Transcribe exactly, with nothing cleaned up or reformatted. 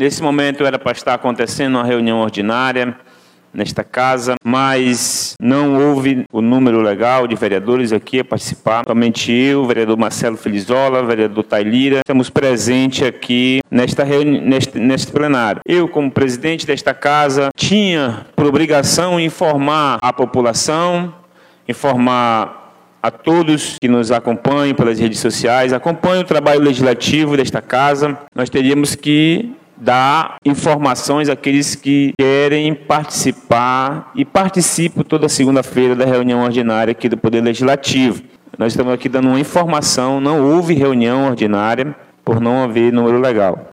Nesse momento era para estar acontecendo uma reunião ordinária nesta casa, mas não houve o número legal de vereadores aqui a participar. Somente eu, o vereador Marcelo Felizola, o vereador Tailira, estamos presentes aqui nesta reuni neste, neste plenário. Eu, como presidente desta casa, tinha por obrigação informar a população, informar a todos que nos acompanham pelas redes sociais, acompanham o trabalho legislativo desta casa. Nós teríamos que dar informações àqueles que querem participar e participam toda segunda-feira da reunião ordinária aqui do Poder Legislativo. Nós estamos aqui dando uma informação, não houve reunião ordinária por não haver número legal.